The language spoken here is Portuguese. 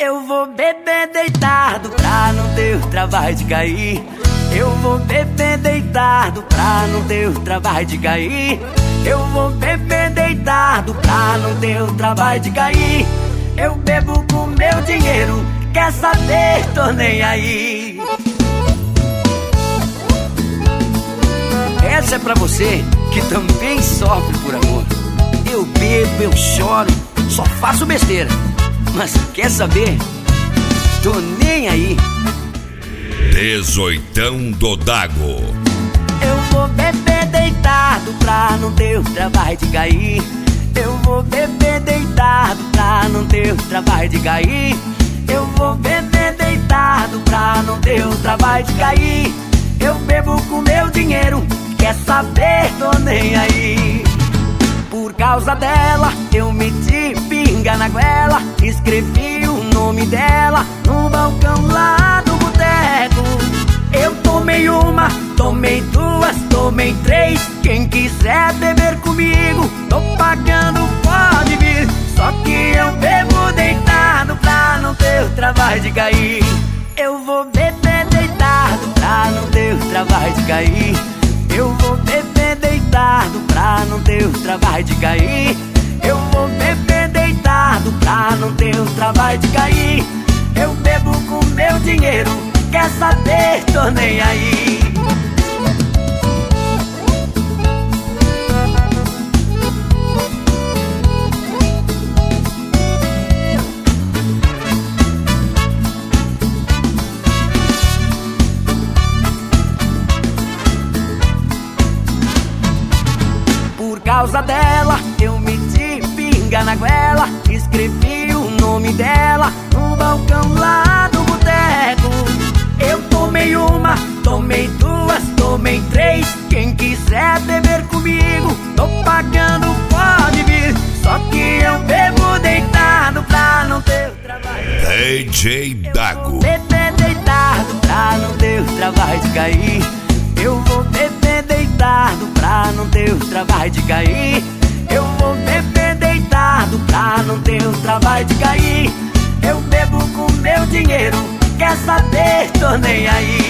Eu vou beber deitado pra não ter o trabalho de cair. Eu vou beber deitado pra não ter o trabalho de cair. Eu vou beber deitado pra não ter o trabalho de cair. Eu bebo com meu dinheiro, quer saber, tô nem aí. Essa é pra você que também sofre por amor. Eu bebo, eu choro, só faço besteira, mas quer saber? Tô nem aí. 18º do Dago. Eu vou beber deitado pra não ter o trabalho de cair. Eu vou beber deitado pra não ter o trabalho de cair. Eu vou beber deitado pra não ter o trabalho de cair. Eu bebo com meu dinheiro, quer saber, tô nem aí. Por causa dela, eu meti pinga na goela. Escrevi o nome dela no balcão lá do boteco. Eu tomei uma, tomei duas, tomei três. Quem quiser beber comigo, tô pagando, pode vir. Só que eu bebo deitado pra não ter o trabalho de cair. Eu vou beber deitado pra não ter o trabalho de cair. Eu vou beber deitado pra não ter o trabalho de cair. Eu vou beber deitado pra não ter o trabalho de cair. Eu bebo com meu dinheiro, quer saber, tô nem aí. Por causa dela, eu meti pinga na goela. Escrevi o nome dela no balcão lá do boteco. Eu tomei uma, tomei duas, tomei três. Quem quiser beber comigo, tô pagando, pode vir. Só que eu bebo deitado pra não ter o trabalho. DJ Dago. Beber deitado pra não ter o trabalho de cair. Eu vou beber deitado pra não ter o trabalho de cair. Eu vou beber deitado pra não ter o trabalho de cair. Eu bebo com meu dinheiro, quer saber, tô nem aí.